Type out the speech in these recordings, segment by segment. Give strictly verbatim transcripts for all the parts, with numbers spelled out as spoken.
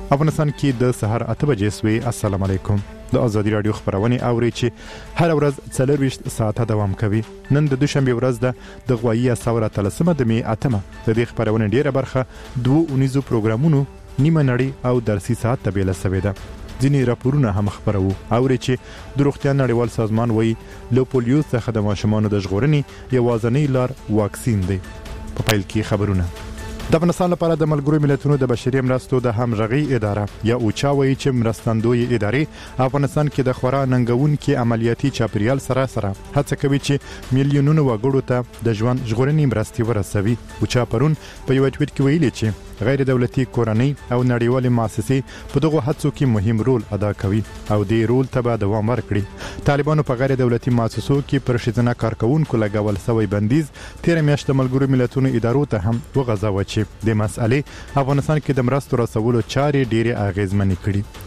افغانستان کې د سحر اته بجې سوي. السلام علیکم. د ازادي رادیو خبرونه اوري چې هر ورځ څلور ویشت ساعته دوام کوي. نن د دوشنبه ورځ ده د غوایي ساوره تلسمه د می اتمه. د دې خبرونه ډیره برخه دوه اونیزو پروګرامونو نیمه نړۍ او درسي ساعت ته بیل سوي ده. ځینې راپورونه هم خبرو اوري چې د روغتیا نړیوال سازمان وایي له پولیو څخه د ماشومانو د ژغورنې یوازینی لار واکسین دی. په پیل کې خبرونه. د افغانستان لپاره د ملګرو ملتونو د بشري مرستو د همغږي اداره یا اوچا وایي چې مرستندوی ادارې افغانستان کې د خورا ننګونکو عملیاتي چاپریال سره سره هڅه کوي چې میلیونونو وګړو ته د ژوند ژغورنې مرستې ورسوي. اوچا پرون په یو ټویټ کې ویلي چې غیر دولتي کورنۍ او نړیوالې مؤسسې په دغه هڅو کې مهم رول ادا کوي او دې رول ته به دوام ورکړي. طالبانو په غیر دولتي مؤسسو کې پر ښځینه کارکونکو لګول شوی بندیز تیر میاشت د ملګرو ملتونو ادارو ته هم وغځاوه چې د مسألې افغانستان کې د مرستو رسولو چارې ډېرې اغیزمنې کړي.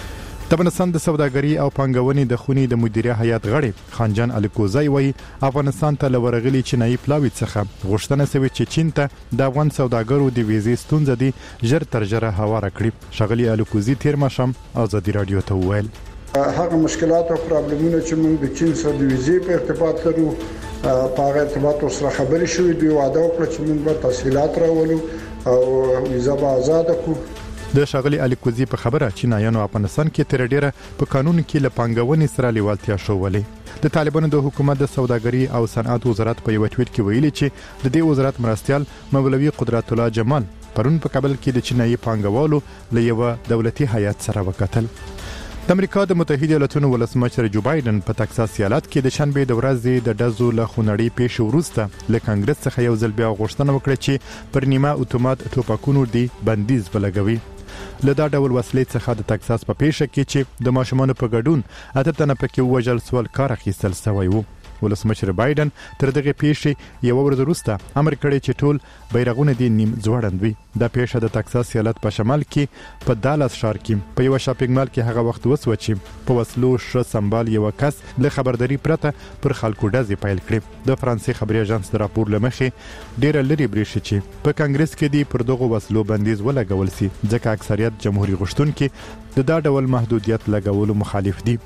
د افغانستان د سوداګرۍ او پانګونې د خونې د مدیریه هیئت غړی خانجان الکوزی وایي افغانستان ته لورغلي چینایي پلاوی څخه غوښتنه شوې چې چین ته د افغان سوداګرو د ویزې ستونزې دي ژر تر ژره هواره کړي. ښاغلي الکوزی تیر ماښام ازادي رادیو ته وویل هغه مشکلات او پرابلمونه چې موږ د چین سره د ویزې په ارتباط لرو په هغه ارتباط سره خبرې شوې دي. وعده وکړه چې موږ به تسهیلات راولو او ویزه به آزاد کړو. د ښاغلي الکوزی په خبره چینایانو افغانستان کې تر ډیره په قانون کې له پانګونې سره لیوالتیا شولې. د طالبانو د حکومت د سوداګرۍ او صنعت وزارت په یو ټویټ کې ویلي چې د دې وزارت مرستيال مولوي قدرت الله جمال پرون په کابل کې د چینایي پانګوالو له یو دولتي هیئت سره وکتل. د امریکا د متحده ایالاتونو ولسمشر جو بایدن په تکساس ایالت کې د شنبه د ورځې د ډزو له خونړۍ پیښې وروسته له کانګرس څخه یو ځل بیا غوښتنه وکړه چې پر نیمه اتومات ټوپکونو دی بندیز ولګوي. له دا ډول وسلې څخه د تکساس په پیښه کې چې د ماشومانو په ګډون اته تنه پکې وژل سول کار اخیستل شوی وو. ولسمشر بایدن تر دغه پیښې یو ورځ وروسته امر کړی چې ټول بیرغونه دي نیم ځوړند وي. دا پیښه د تکساس ایالت په شمال کې په دالاس ښار کې په یو شاپینګ مال کې هغه وخت وسو چې په وسلو ش سمبال یو کس له خبرداري پرته پر خلکو ډزې پیل کړې. د فرانسې خبري اژانس د راپور لمخې ډېر لري بریښي چې په کانګرس کې دی پر دغه وسلو بندیز ولګول سي ځکه اکثریت جمهوریت غوښتونکي د دا ډول محدودیت لګولو مخالف دي.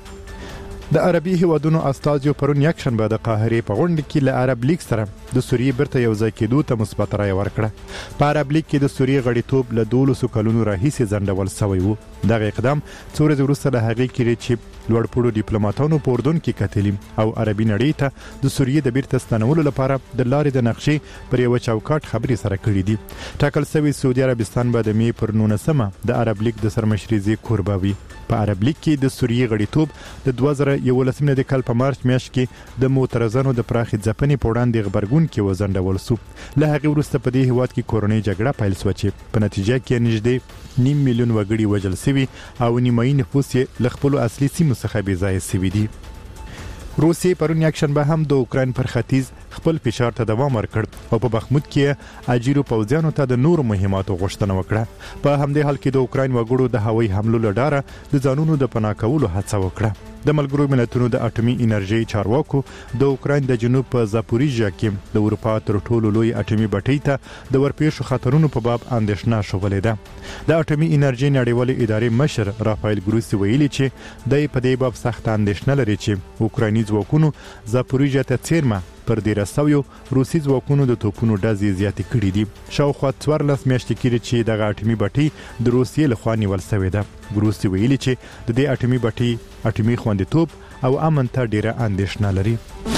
د عربي هیوادونو استازیو پرون یک شنبه د قاهرې په غونډه کې له عرب لیگ سره د سوریې برته یو ځای کېدو ته مثبت رایه ورکړه. په عرب لیگ کې د سوریې غړیتوب له دولسو کلونو راهیسې ځنډول شوی وو. دغه اقدام څو ورځې وروسته له هغې کې چې لوړپوړو ډیپلوماټانو په اردن کې کتلي او عربي نړۍ ته د سوریې د بیرته ستنولو لپاره د لارې د نقشې پر یو چوکاټ خبرې سره کړې دي. ټاکل شوی سعودي عربستان به د می پر نولسمه د عرب لیگ د سرمشري کوربه وي. په عرب لیگ کې د سوریې غړیتوب د دوه زره یولسم د کال په مارچ میاشت کې د معترضانو د پراخې ځپنې په وړاندې غبرګون کې وزنډول شو. له هغې وروسته په دې هیواد کې کورنۍ جګړه پیل شوه چې په نتیجه کې نږدې نیم میلیون وګړي وژل شوي او نیمایي نفوس یې له خپلو اصلي سیمو څخه بې ځایه شوي دي. روسیې پرون یک شنبه هم د اوکراین پر ختیځ خپل فشار ته دوام ورکړ او په بخمود کې اجیرو پوځیانو ته د نور مهماتو غوښتنه وکړه. په همدې حال کې د اوکراین وګړو د هوایي حملو له ډاره د ځانونو د پناه کولو هڅه وکړه. د ملګرو ملتونو د اټومي انرژي چارواکو د اوکراین د جنوب په زاپوریژیا کې د اروپا تر ټولو لوی اټومي بټۍ ته د ورپېښو خطرونو په باب اندېښنه شولې ده. د اټومي انرژي نړیوالې ادارې مشر رافایل ګروسی ویلي چې د په دې باب سخت اندېښنه لري چې اوکرایني ځواکونو زاپوریژیا ته څیرمه پر ډیره سویو روسي ځواکونو د توپونو ډزې زیاتې کړې دي. شاوخوا څوارلس میاشتې کېږي چې دغه اټومي بټۍ د روسیې لخوا نیول شوې ده. ګروسی ویلي چې د دې اټومي بټۍ اټومي خوندیتوب او امن ته ډیره اندېښنه لري.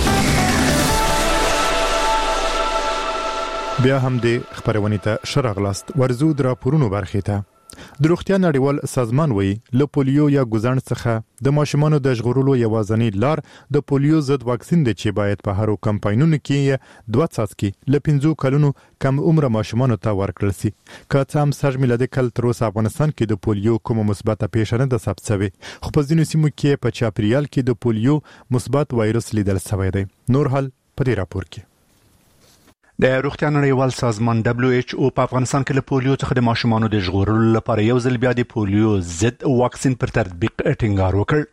بیا هم د خبرونې ته ښه راغلاست. ورځو د راپورونو برخې ته. د روغتیا نړیوال سازمان وایي له پولیو یا ګوزڼ څخه د ماشومانو د ژغورلو یوازینی لار د پولیو ضد واکسین دی چې باید په هرو کمپاینونو کې دوه څاڅکي له پنځو کلونو کم عمره ماشومانو ته ورکړل شي. که څه هم سږ میلادي کال تر اوسه افغانستان کې د پولیو کومه مثبته پیښه نه ده ثبت شوې، خو په ځینو سیمو کې په چاپریال کې د پولیو مثبت وایرس لیدل شوی دی. نور حال په دې راپور کې. د روغتیا نړیوال سازمان دبليو ایچ او په افغانستان کې له پولیو څخه د ماشومانو د ژغورلو لپاره یو ځل بیا د پولیو ضد واکسین پر تطبیق ټینګار وکړ.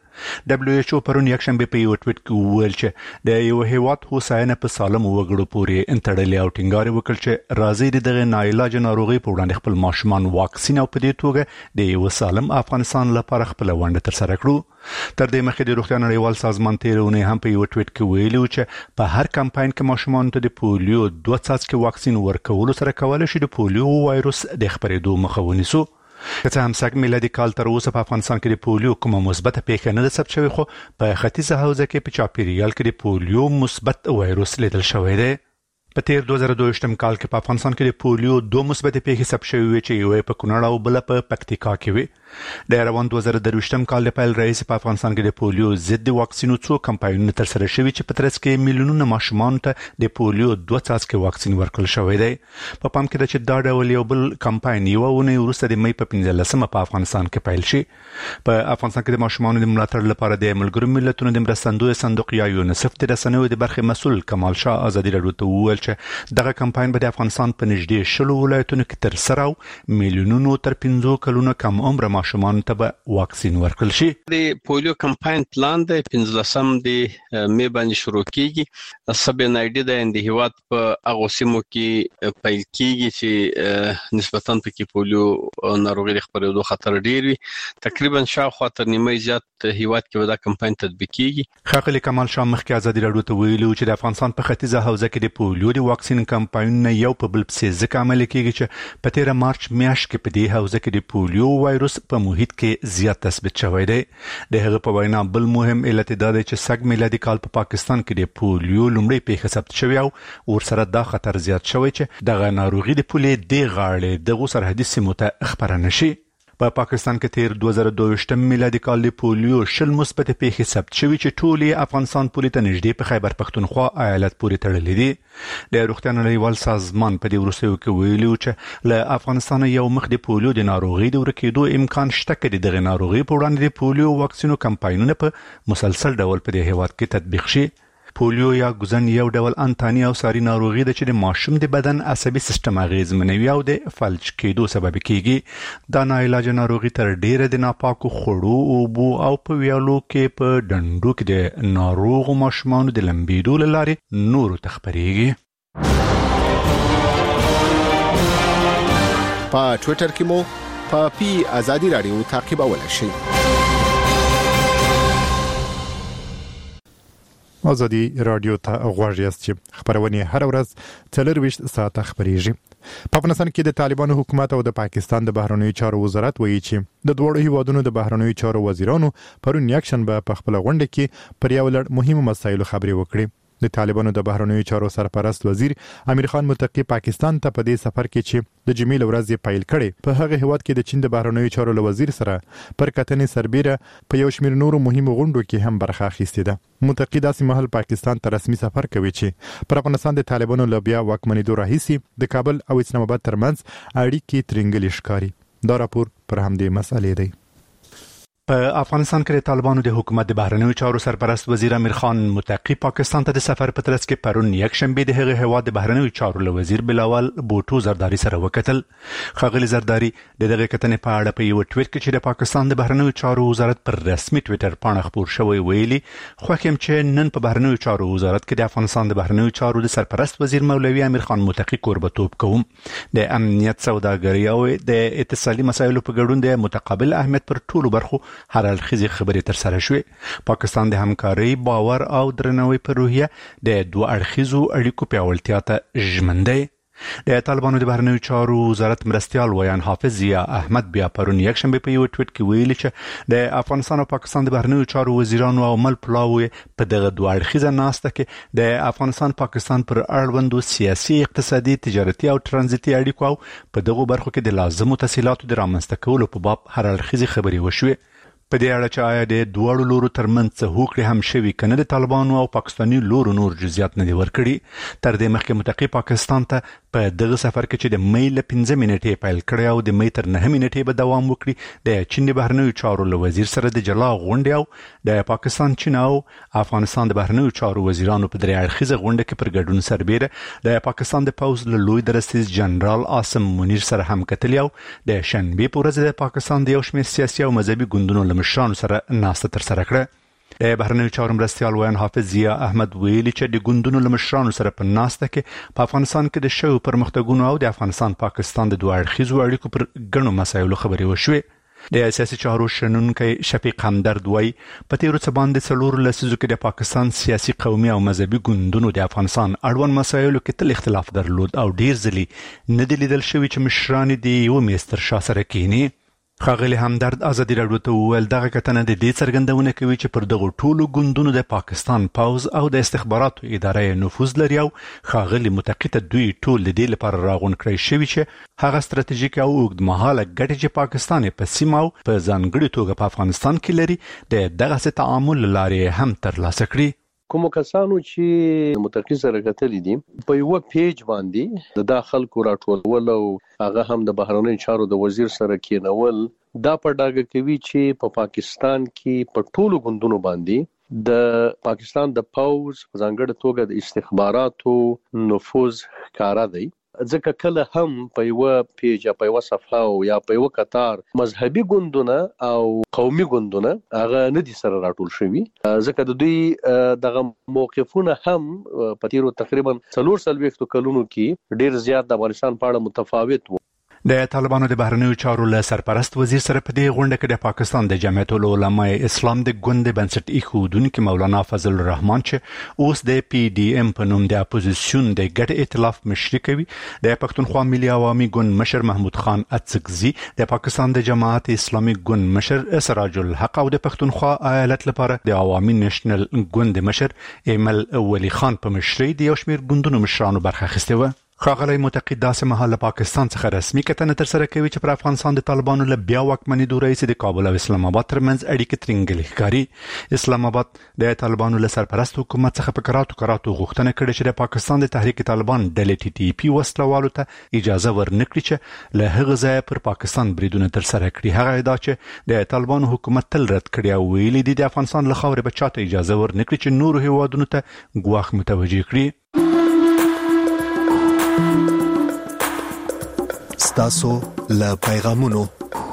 دبليو ایچ او پرون یک شنبه په یو ټویټ کې وویل چې د یو هیواد هوساینه په سالم وګړو پورې انتړلې او ټینګار وکړ چې راځي دغه ناعلاج ناروغي په وړاندې خپل ماشومان واکسین او په دې توګه د یو سالم افغانستان لپاره خپل ونډه تر سره کړو. تر دې مخکې د روغتیا نړیوال سازمان تیرونه هم په یو ټویټ کې ویلي چې په هر کمپاین کې ماشومان ته د پولیو دوه څاڅکي واکسین ورکولو سره کولای شي د پولیو وایروس د خپرېدو مخه ونیسو. که څه هم سږ میلادي کال تر اوسه په افغانستان کې د پولیو کومه مثبته پیښه نه ده ثبت شوې، خو په ختیځه حوزه کې په چاپیریال کې د پولیو مثبت وایروس لیدل شوی دی. په تیر دوه زره دوه کال کې په افغانستان کې د پولیو دوه مثبتې پیښې ثبت شوې وې چې یوه په کونړ او بله په پکتیکا کې وې. د روان دوه زره درویشتم کال د پیل رئیس په افغانستان کې د پولیو ضد واکسینو څو کمپاینونه تر سره شوي چې په ترڅ کې میلیونونه ماشومان ته د پولیو دوه څاڅکي واکسین ورکړل شوی دی. په پام کې ده چې دا ډول یو بل کمپاین یوه اونۍ وروسته د مۍ په پنځلسمه په افغانستان کې پیل شي. په افغانستان کې د ماشومانو د ملاتړ لپاره د ملګرو ملتونو د مرستندوی صندوق یا یونیسف د رسنیو د برخې مسؤل کمال شاه ازادي راډیو ته وویل چې دغه کمپاین به د افغانستان په نږدې شلو ولایتونو کې تر سره او میلیونونو تر پنځو کلونو کم عمر ماشومان ته به واکسین ورکړل شي. د پولیو کمپاین پلان د پنځلسم د مې باندې شروع کیږي. سب ان آی ډي د اند هیواد په هغه سیمو کې پیل کیږي چې نسبتاً پکې پولیو ناروغي د خپرېدو خطر ډیر وي. تقریبا شاوخوا تر نیمه زیات هیواد کې دا کمپاین تطبیق کیږي. ښاغلي کمال شاه مخکې ازادي راډیو ته ویلي چې د افغانستان په ختیځه حوزه کې د پولیو د واکسین کمپاینونه یو په بل پسې ځکه عملي کیږي چې په تیر مارچ میاشت کې په دې حوزه کې د پولیو وایروس په محیط کې زیات تثبیت شوی دی. د هغه په وینا بل مهم علت دا دی چې سږ میلادي کال په پاکستان کې د پولیو لومړی پیښه ثبت شوې او ورسره دا خطر زیات شوی چې دغه ناروغي د پولې د غاړې دغه سرحدي سیمو ته خپره نشي. په پاکستان کې تیر دوه زره دوه میلادي کال د پولیو شل مثبت پیښې ثبت شوې چې ټولې افغانستان پولې ته نږدې په خیبر پختونخوا ایالت پورې تړلې دي. د روغتیا نړیوال سازمان په دې وروستیو کې ویلي چې له افغانستان یو مخ د پولیو د ناروغي د ورکېدو امکان شته چې دغه ناروغي په وړاندې د پولیو واکسینو کمپاینونه په مسلسل ډول په دې هیواد کې تطبیق شي. پولیو یا ګوزن یو ډول انتاني او ساري ناروغي ده چې د ماشوم د بدن عصبي سیستم اغیزمنوي او د فلج کېدو سبب کیږي. دا ناعلاج ناروغي تر ډیره د ناپاکو خوړو، اوبو او په ویالو کې په ډنډو کې د ناروغو ماشومانو د لمبېدو له لارې نورو ته خپرېږي. په ټویټر کې مو په پی ازادي راډیو تعقیبولی شئ. ازادي راډیو ته غواړئ چې خبرونه هر ورځ څلور ویشت ساعته خبريږي. په افغانستان کې د طالبانو حکومت او د پاکستان د بهرنیو چارو وزارت وایي چې د دوه هیوادونو د بهرنیو چارو وزیرانو پرون یک شنبه په خپل غونډه کې پر یو لړ مهمو مسایلو خبرې وکړې. د طالبانو د بهرنیو چارو سرپرست وزیر امیر خان متقی پاکستان ته په دې سفر کې چې د جمیل ورځ پیل کړي په هغه هیواد کې د چین د بهرنیو چارو له وزیر سره پر کتنې سربیره په یو شمېر نورو مهمو غونډو کې هم برخه اخیستې ده. متقی داسې مهال پاکستان ته رسمي سفر کوي چې پر افغانستان د طالبانو له بیا واکمنېدو راهیسې د کابل او اسلام آباد ترمنځ اړیکې ترنګلې ښکاري. دا راپور پر همدې مسالې دی. په افغانستان کې د طالبانو د حکومت د بهرنیو چارو سرپرست وزیر امیر خان متقی پاکستان ته د سفر په ترڅ کې پرون یک شنبه د هغه هیواد د بهرنیو چارو له وزیر بلاول بوټو زرداری سره وکتل. ښاغلي زرداری د دغه کتنې په اړه په یو ټویټ کې چې د پاکستان د بهرنیو چارو وزارت پر رسمي ټویټر پاڼه خپور شوی ویلي خوښ یم چې نن په بهرنیو چارو وزارت کې د افغانستان د بهرنیو چارو د سرپرست وزیر مولوي امیر خان متقی کوربتوب کوم. د امنیت، سوداګرۍ او د اتصالي مسایلو په ګډون د متقابل اهمیت پر ټولو برخو هر اړخیزې خبرې تر سره شوې. پاکستان د همکارۍ، باور او درناوي پر روحیه د دوه اړخیزو اړیکو پیاوړتیا ته ژمن دی. د طالبانو د بهرنیو چارو وزارت مرستیال ویان حافظ ضیا احمد بیا پرون یک شنبه په یو ټویټ کې ویلي چې د افغانستان او پاکستان د بهرنیو چارو وزیرانو او مل پلاوي په دغه دوه اړخیزه ناسته کې د افغانستان پاکستان پر اړوندو سیاسي، اقتصادي، تجارتي او ترانزیتي اړیکو او په دغه برخو کې د لازمو تسهیلاتو د رامنځته کولو په باب هر اړخیزه خبرې وشوې. په دې اړه چې آیا د دوړو لورو ترمنځ څه هوکړې هم شوي کنه د طالبانو او پاکستاني لورو نور جزئیات نه دي ورکړي. تر دې مخکې متقی پاکستان ته په دغه سفر کې چې د مې له پنځه منټې پیل کړی او د مې تر نهه منټې به دوام وکړي د چین د بهرنیو چارو له وزیر سره د جلا غونډې او د پاکستان، چین او افغانستان د بهرنیو چارو وزیرانو په درې اړخیزه غونډه کې پر ګډون سربیره د پاکستان د پوز له لوی درستیز جنرال عاصم منیر سره هم کتلي او د شنبې په ورځ د پاکستان د یو شمېر سیاسي او مذهبي ګوندونو له مشرانو سره ناسته ترسره کړه. د بهرنیو چارو مرستیال ویان حافظ ضیا احمد ویلي چې د ګوندونو له مشرانو سره په ناسته کې په افغانستان کې د شویو پرمختګونو او د افغانستان پاکستان د دوه اړخیزو اړیکو پر ګڼو مسایلو خبرې وشوې. د سیاسي چارو شنونکی شفیق همدرد وایي په تیرو څه باندې څلورو لسیزو کې د پاکستان سیاسي قومي او مذهبي ګوندونو د افغانستان اړوند مسایلو کې تل اختلاف درلود او ډیر ځلې نه دی لیدل شوی چې مشران د یو میز تر شا سره کینی. ښاغلي همدرد ازادي راډیو ته وویل دغه کتنه د دې څرګندونه کوي چې پر دغو ټولو ګوندونو د پاکستان پوځ او د استخباراتو ادارې نفوذ لري او ښاغلي متقي ته دوی ټول د دې لپاره راغونډ کړی شوي چې هغه ستراتیژیک او اوږدمهاله ګټې چې پاکستان په سیمه او په ځانګړې توګه په افغانستان کې لري د دغسې تعامل له لارې هم ترلاسه کړي. کوم کسانو چې متقي سره کتلې دي په یو پیج باندې د داخل کو راټول او هغه هم د بهرنیو چارو د وزیر سره کېنول دا په ډاګه کوي چې په پاکستان کې په ټولو ګوندونو باندې د پاکستان د پوز ځانګړې توګه د استخباراتو نفوذ ښکارا دی. ځکه کله هم په یو پیج یا په یو صفحه او یا په یو قطار مذهبي ګوندونه او قومي ګوندونه هغه نه دي سره راټول شوي، ځکه د دوی دغه موقفونه هم په تیرو تقریبا څلور څلوېښتو کلونو کې ډیر زیات د افغانستان په اړه متفاوت وو. د طالبانو د بهرنیو چارو له سرپرست وزیر سره په دې غونډه کې د پاکستان د جمعیت العلماء اسلام د ګوند بنسټ ایښودونکي مولانا فضل الرحمن چې اوس د پی ډی ایم په نوم د اپوزیسیون د ګډ ائتلاف مشري کوي، د پښتونخوا ملي عوامي ګوند مشر محمود خان اڅکزي، د پاکستان د جماعت اسلامي ګوند مشر سراج الحق او د پښتونخوا ایالت لپاره د عوامي نېشنل ګوند مشر ایمل ولی خان په مشرۍ د یو شمېر ګوندونو مشرانو برخه اخیستې وه. ښاغلی متقي داسې مهال له پاکستان څخه رسمي کتنه ترسره کوي چې پر افغانستان د طالبانو له بیا واکمنېدو راهیسې د کابل او اسلام آباد ترمنځ اړیکې ترنګلې ښکاري. اسلام آباد د طالبانو له سرپرست حکومت څخه په کراتو کراتو غوښتنه کړې چې د پاکستان د تحریک طالبان ډلې ټي ټي پي وسلوالو ته اجازه ورنکړي چې له هغه ځایه پر پاکستان بریدونه ترسره کړي. هغه ادعا چې د طالبانو حکومت تل رد کړي او ویلي دي د افغانستان له خاورې به چاته اجازه ورنکړي چې نورو هیوادونو ته ګواښ متوجه کړي. ستاسو له پیغامونو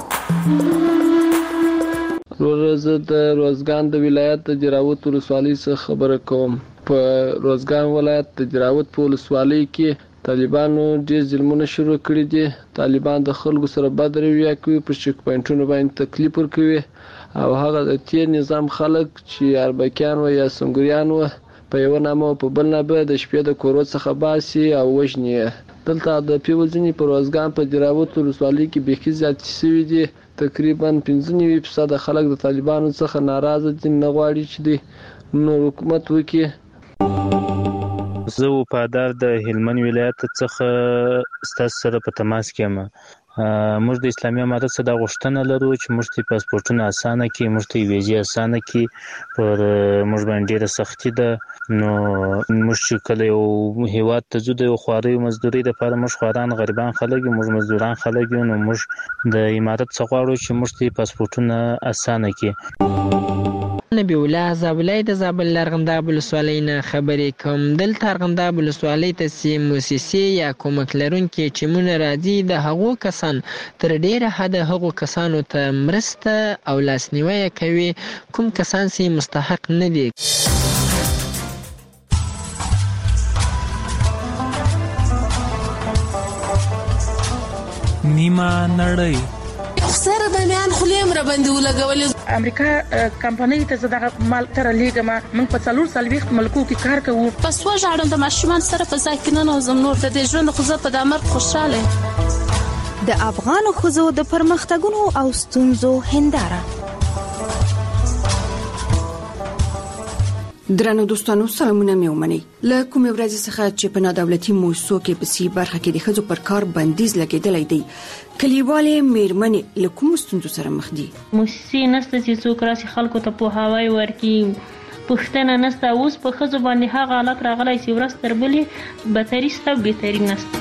روزه د روزګان د ولایت د جراوت ولسوالۍ څخه خبره کوم. په روزګان ولایت د جراوت په ولسوالۍ کې طالبانو ډېر ظلمونه شروع کړي دي. طالبان د خلکو سره بد رویه کوي، په چک پوینټونو باندې تکلیف ورکوي او هغه د تیر نظام خلک چې اربکیان و یا سنگریان و په یو نامه او په بل نامه د شپې د کورو څخه باسي او وژني. دلته د پیوځنی په روزګان په جراوت ولسوالۍ کې بېخي زیات شوي دي. تقریبا پنځه نوي فیصد خلک د طالبانو څخه ناراضه دي، نه غواړي چې دی نور حکومت وکړي. زه وفادار د هلمند ولایت څخه ستاسو سره په تماس کې یم. موږ د اسلامي امارت څخه دا غوښتنه لرو چې موږ ته پاسپورټونه اسانه کړي، موږ ته ویزې اسانه کړي. پر موږ باندې ډېره سختي ده. نو موږ چې کله یو هیواد ته ځو د یو خواریو مزدورۍ دپاره موږ خواران غریبان خلک یو، موږ مزدوران خلک یو، نو موږ د امارت څخه غواړو چې موږ ته پاسپورټونه اسانه کړي. نبی الله زابلای د زابل لرغنداب ولسوالۍ نه خبرې کوم. دلته لرغنداب ولسوالۍ ته چې موسسې یا کومک لرونکي ټیمونه راځي، د هغو کسان تر ډېره حده هغو کسانو ته مرسته او لاسنیوی کوي کوم کسان چې مستحق نه دي. نیمه نړۍ سره د میان خلیم را باندې ولګولې. امریکا کمپنۍ ته زړه مال تر لیګما موږ په څلور څلوېښت ملکو کې کار کوو. پس وژاړم د ماشومان سره په ځای کې نه نوزم نور د دې ژوند خو زه په د امر خوشاله. د افغان ښځو د پرمختګونو او ستونزو هنداره. درنو دوستانو سلامونه مې ومنئ. له کومې ورځې څخه چې په نادولتي موسسو کې په سي برخه کې د ښځو پر کار بندیز لګېدلی دی، کلیوالې میرمنې له کومو ستونزو سره مخ دي؟ موسسې نشته چې څوک راسي خلکو ته پوهاوی ورکړي، پوښتنه نشته. اوس په ښځو باندې هغه حالت راغلی چې ورځ تر بلې بدتري شته او بهتري نشته.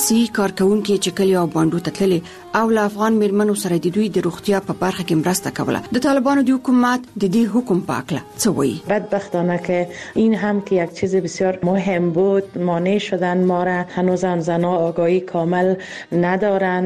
مسیحي کارکونکو چې کلی او باندو تتللي او له افغان میرمنو سره د دوی د روغتیا په برخه کې مرسته کوله. د طالبانو د حکومت د دې حکم په اړه څه وایي؟ بدبختانه که این هم که یک چیز بسیار مهم بود مانع شدن ما را. هنوز هم زنها آگاهی کامل ندارند.